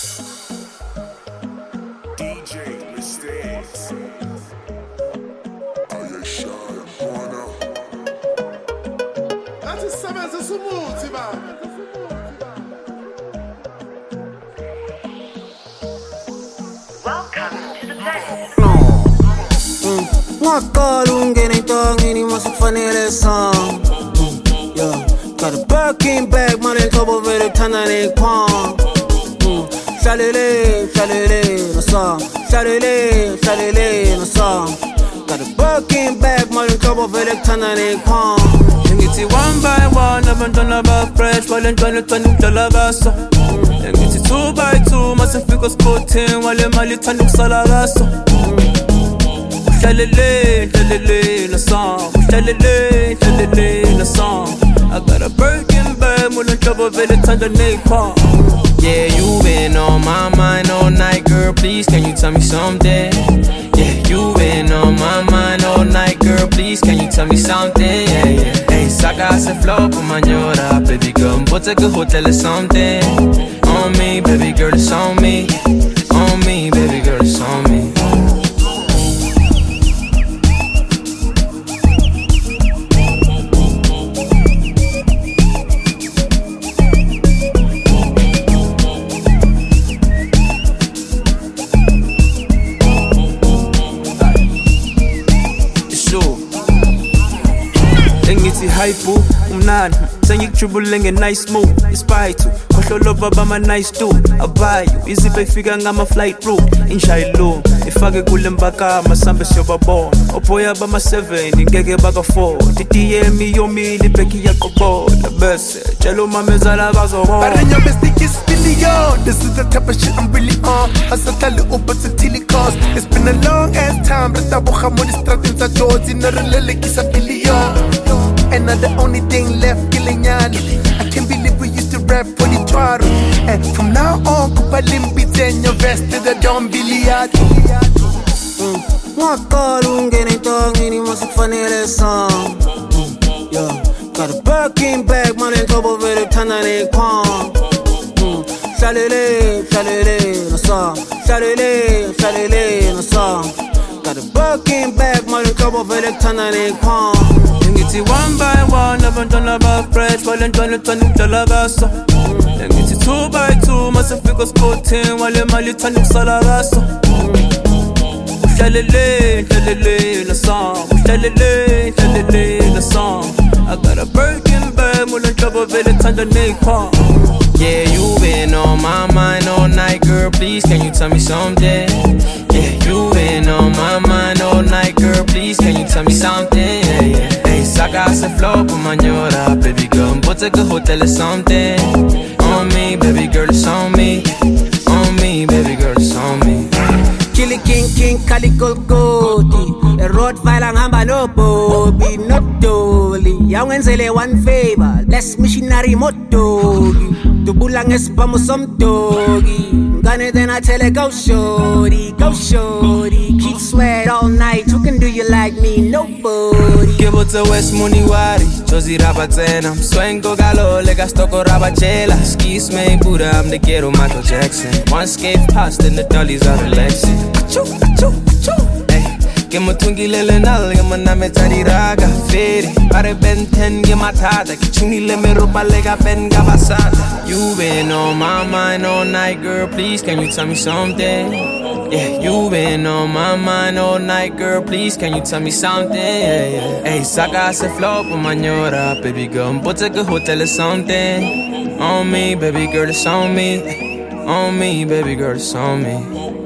DJ Mistakes. Oh, yeah, shy, I'm going out. That is Samantha Sumuti, man. Ngakalungene intangeni masifanele song. Yeah, got a Birkin bag, man, and top of it, tanane palm. Shalele, no song. Shalele, no song. Got a Birkin bag, man, and top of it, tanane palm. Ngiti one by one, abantwana ba fresh, wale ntwana ukudlala baso. Ngiti 2 by 2, masifika sporting, wale mali thanda ukusala kaso. Shalele, no song. Shalele, no song. I got a Birkin bag, mula trouble vele tanda napalm. Yeah, you been on my mind all night, girl, please, can you tell me something? Yeah, you been on my mind all night, girl, please, can you tell me something? Yeah. Hey, saca hace flow por mañana, baby girl, bote que hotel or something. On me, baby girl, it's on me. On me, baby girl, it's on me. Hypo, umnani sengikutribule nge-nice move ispayithu khohlolo baba ama-nice dude abayo izipho ifika ngama-flight route injayilo ifake kule mbakama sambe siyobabona ophoya bama-7 ngeke baka-4 titiyemi yomile ibheki iyaqobola bese tshela umamezala bazobona This is the type of shit I'm really on. Hasatlale ubatsatili cause it's been a long ass time. Retabuha mo distracting sa jozi na relelekisa billion. And now the only thing left, Kilinyani. I can't believe we used to rap for the Twaro. And from now on, Kupalimbi and your vest to the Don Billiard. Ngakalungene intangeni masifanele song. Yeah, got a Birkin bag, man, and top of it, tanane palm. Shalele, no song. Shalele, no song. Got a Birkin bag, man, and top of it, tanane palm. Ngiti one by one, abantwana ba fresh, wale ntwana ukudlala baso. Ngiti 2 by 2, masifika sporting, wale mali thanda ukusala kaso. Shalele, no song. Shalele, no song. I got a Birkin bag, mula trouble vele thanda napalm. Yeah, you been on my mind all night, girl, please, can you tell me something? Yeah, you been on my mind all night, girl, please, can you tell me something? Yeah. Hey, saca hace flow por mañana, baby girl, bote que hotel or something. On me, baby girl, it's on me. On me, baby girl, it's on me. Chili King, Kali Golgoti. The Rottweiler ngamba no Bobby, no dolly. Yawenzele one favor, less missionary motogi. Tubula ngesibhamu somdogi. Ngane then I tell her go shorty. Keep sweat all night, who can do you like me? Nobody. Give it to West Muniwari, Josie Rabatena. Swengo galo, le gastoco rabachela. Skis me Buddha, I'm the ghetto Michael Jackson. One skate past and the dollies are relaxing. Achoo. Hey, give me tungilele nal, give me name tariraga. Feri, pare ben 10, give my tata. Kichuni le me ropa lega ben gabasata. You been on my mind all night, girl, please, can you tell me something? Yeah, you been on my mind all night, girl, please, can you tell me something? Yeah. Hey, saca hace flow por mañana, baby girl, bote que hotel or something. On me, baby girl, it's on me. On me, baby girl, it's on me.